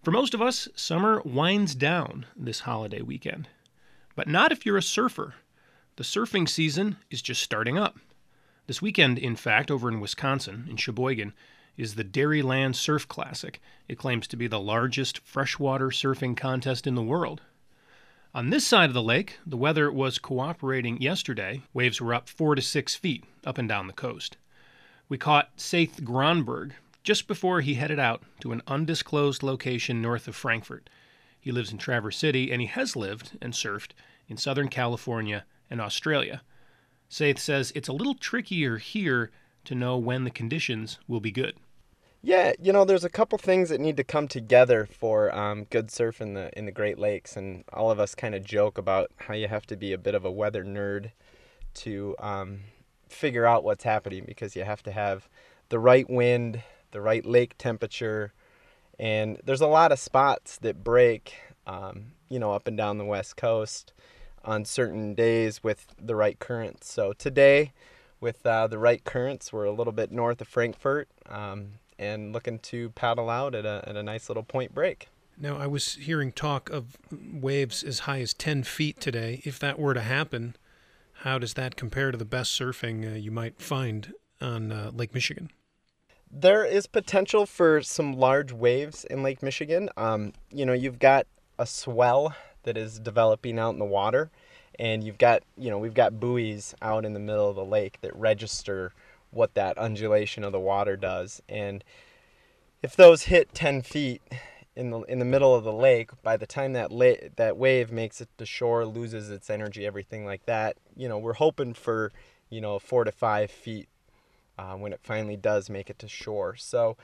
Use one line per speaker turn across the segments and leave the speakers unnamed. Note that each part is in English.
For most of us, summer winds down this holiday weekend. But not if you're a surfer. The surfing season is just starting up. This weekend, in fact, over in Wisconsin, in Sheboygan, is the Dairyland Surf Classic. It claims to be the largest freshwater surfing contest in the world. On this side of the lake, the weather was cooperating yesterday. Waves were up 4 to 6 feet up and down the coast. We caught Saith Gronberg just before he headed out to an undisclosed location north of Frankfurt. He lives in Traverse City, and he has lived and surfed in Southern California and Australia. Saith says it's a little trickier here to know when the conditions will be good.
Yeah, there's a couple things that need to come together for good surf in the Great Lakes, and all of us kind of joke about how you have to be a bit of a weather nerd to figure out what's happening, because you have to have the right wind, the right lake temperature, and there's a lot of spots that break, up and down the West Coast on certain days with the right currents. So today, with the right currents, we're a little bit north of Frankfurt, and looking to paddle out at a nice little point break.
Now, I was hearing talk of waves as high as 10 feet today. If that were to happen, how does that compare to the best surfing you might find on Lake Michigan?
There is potential for some large waves in Lake Michigan. You've got a swell that is developing out in the water, and we've got buoys out in the middle of the lake that register what that undulation of the water does. And if those hit 10 feet in the middle of the lake, by the time that wave makes it to shore, loses its energy, everything like that, we're hoping for 4 to 5 feet when it finally does make it to shore. So,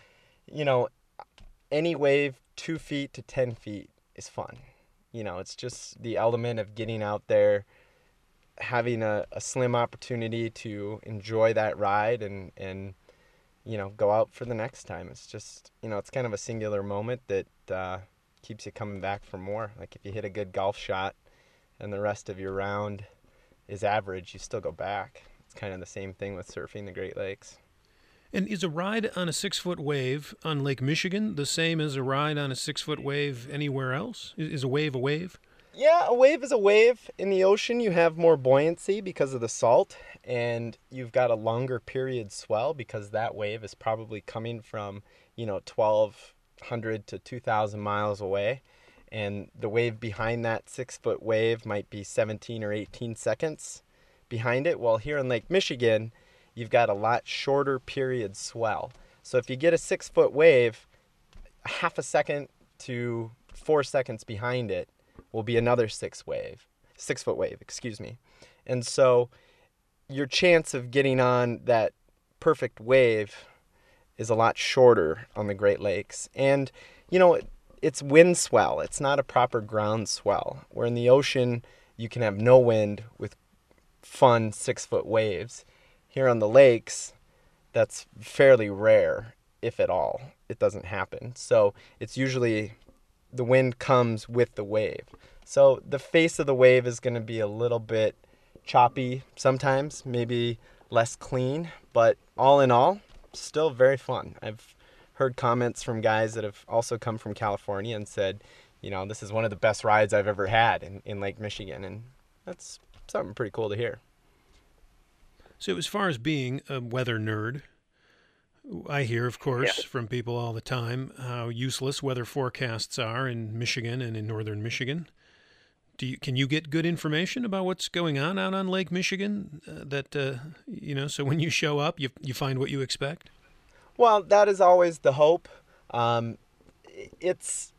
any wave 2 feet to 10 feet is fun. It's just the element of getting out there, having a slim opportunity to enjoy that ride and go out for the next time. It's just, it's kind of a singular moment that keeps you coming back for more. Like if you hit a good golf shot and the rest of your round is average, you still go back. It's kind of the same thing with surfing the Great Lakes.
And is a ride on a 6-foot wave on Lake Michigan the same as a ride on a 6-foot wave anywhere else? Is a wave a wave?
Yeah, a wave is a wave. In the ocean, you have more buoyancy because of the salt, and you've got a longer period swell because that wave is probably coming from, 1,200 to 2,000 miles away. And the wave behind that 6-foot wave might be 17 or 18 seconds behind it. Well, here in Lake Michigan, you've got a lot shorter period swell. So if you get a 6-foot wave, half a second to 4 seconds behind it will be another 6-foot wave, excuse me. And so your chance of getting on that perfect wave is a lot shorter on the Great Lakes. And, it's wind swell. It's not a proper ground swell. Where in the ocean, you can have no wind with fun 6-foot waves. Here on the lakes, that's fairly rare, if at all. It doesn't happen. So it's usually the wind comes with the wave. So the face of the wave is going to be a little bit choppy sometimes, maybe less clean, but all in all, still very fun. I've heard comments from guys that have also come from California and said, this is one of the best rides I've ever had in Lake Michigan, and that's something pretty cool to hear.
So as far as being a weather nerd, I hear, of course, from people all the time how useless weather forecasts are in Michigan and in northern Michigan. Can you get good information about what's going on out on Lake Michigan so when you show up, you find what you expect?
Well, that is always the hope. It's,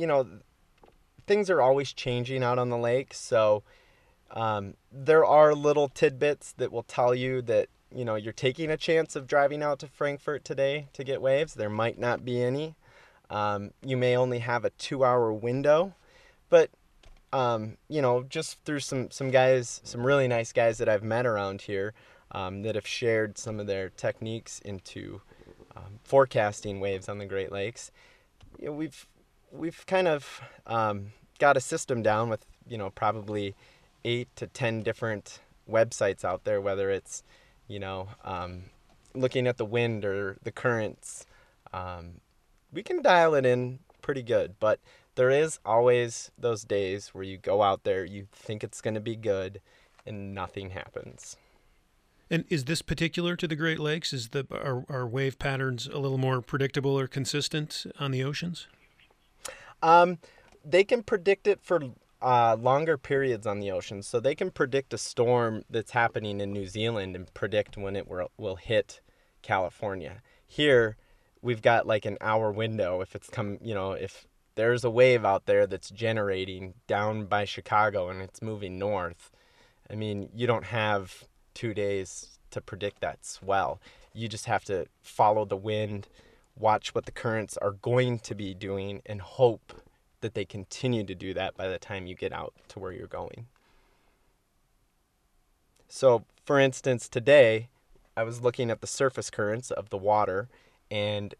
things are always changing out on the lake. So there are little tidbits that will tell you that, you're taking a chance of driving out to Frankfurt today to get waves. There might not be any. You may only have a 2-hour window. But, just through some guys, some really nice guys that I've met around here that have shared some of their techniques into forecasting waves on the Great Lakes, we've kind of got a system down with probably 8 to 10 different websites out there, whether it's looking at the wind or the currents. We can dial it in pretty good. But there is always those days where you go out there, you think it's going to be good, and nothing happens.
And is this particular to the Great Lakes? Are wave patterns a little more predictable or consistent on the oceans?
They can predict it for longer periods on the ocean. So they can predict a storm that's happening in New Zealand and predict when it will hit California. Here, we've got like an hour window. If it's if there's a wave out there that's generating down by Chicago and it's moving north, I mean, you don't have 2 days to predict that swell. You just have to follow the wind, watch what the currents are going to be doing, and hope that they continue to do that by the time you get out to where you're going. So, for instance, today I was looking at the surface currents of the water, and,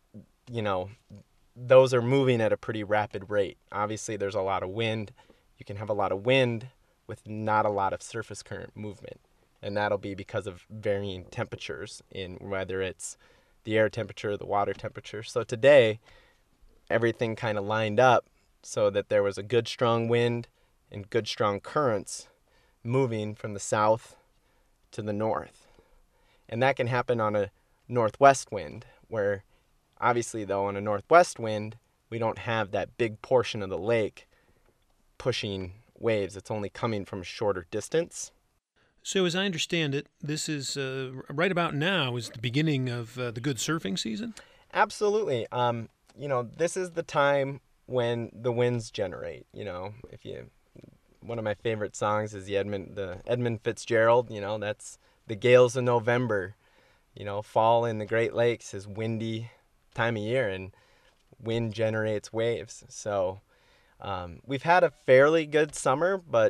those are moving at a pretty rapid rate. Obviously, there's a lot of wind. You can have a lot of wind with not a lot of surface current movement, and that'll be because of varying temperatures in whether it's the air temperature or the water temperature. So today, everything kind of lined up so that there was a good strong wind and good strong currents moving from the south to the north. And that can happen on a northwest wind, where obviously though on a northwest wind, we don't have that big portion of the lake pushing waves. It's only coming from a shorter distance.
So as I understand it, this is right about now is the beginning of the good surfing season?
Absolutely. This is the time when the winds generate. One of my favorite songs is the Edmund Fitzgerald. That's the gales of November. Fall in the Great Lakes is windy time of year, and wind generates waves. So we've had a fairly good summer, but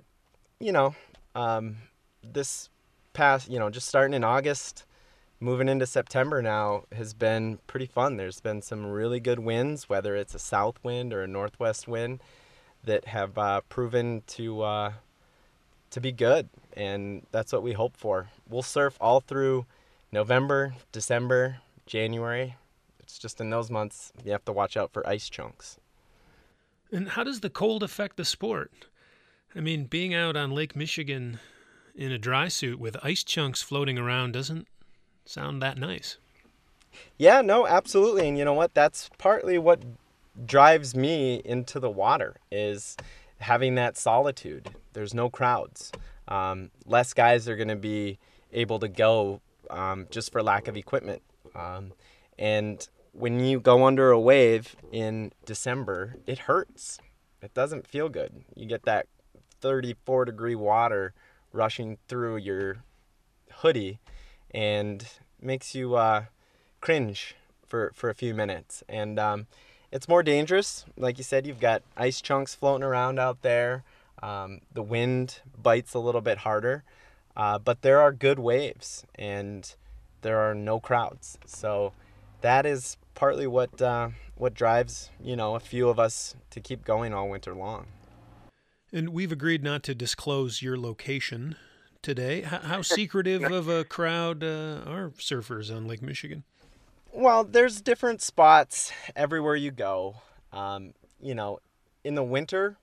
this past, just starting in August, moving into September now has been pretty fun. There's been some really good winds, whether it's a south wind or a northwest wind, that have proven to be good, and that's what we hope for. We'll surf all through November, December, January. It's just in those months you have to watch out for ice chunks.
And how does the cold affect the sport? I mean, being out on Lake Michigan in a dry suit with ice chunks floating around doesn't sound that nice.
Yeah, no, absolutely. And you know what? That's partly what drives me into the water, is having that solitude. There's no crowds. Less guys are going to be able to go just for lack of equipment. And when you go under a wave in December, it hurts. It doesn't feel good. You get that 34-degree water rushing through your hoodie and makes you cringe for a few minutes. And it's more dangerous. Like you said, you've got ice chunks floating around out there. The wind bites a little bit harder. But there are good waves, and there are no crowds. So that is partly what drives, a few of us to keep going all winter long.
And we've agreed not to disclose your location today. How secretive of a crowd are surfers on Lake Michigan?
Well, there's different spots everywhere you go. In the winter,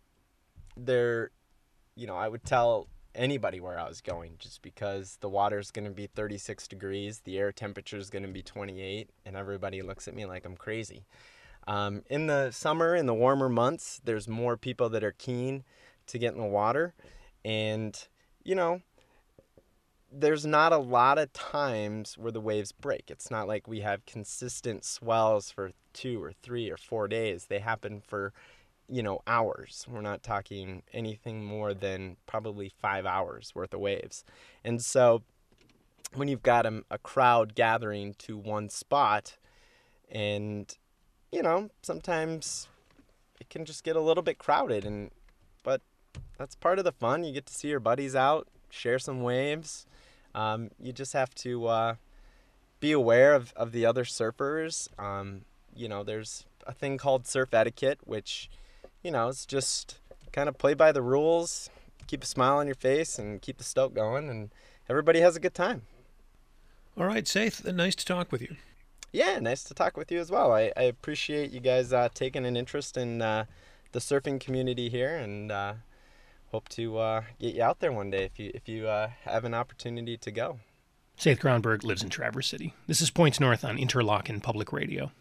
I would tell anybody where I was going, just because the water's going to be 36 degrees, the air temperature is going to be 28, and everybody looks at me like I'm crazy. In the summer, in the warmer months, there's more people that are keen to get in the water, and there's not a lot of times where the waves break. It's not like we have consistent swells for 2 or 3 or 4 days. They happen for hours. We're not talking anything more than probably 5 hours worth of waves. And so when you've got a crowd gathering to one spot, and sometimes it can just get a little bit crowded, but that's part of the fun. You get to see your buddies out, share some waves. You just have to be aware of the other surfers. There's a thing called surf etiquette, which it's just kind of play by the rules, keep a smile on your face, and keep the stoke going, and everybody has a good time.
All right, Saith, nice to talk with you.
Yeah, nice to talk with you as well. I appreciate you guys taking an interest in the surfing community here, and hope to get you out there one day if you have an opportunity to go.
Seth Gronberg lives in Traverse City. This is Points North on Interlochen Public Radio.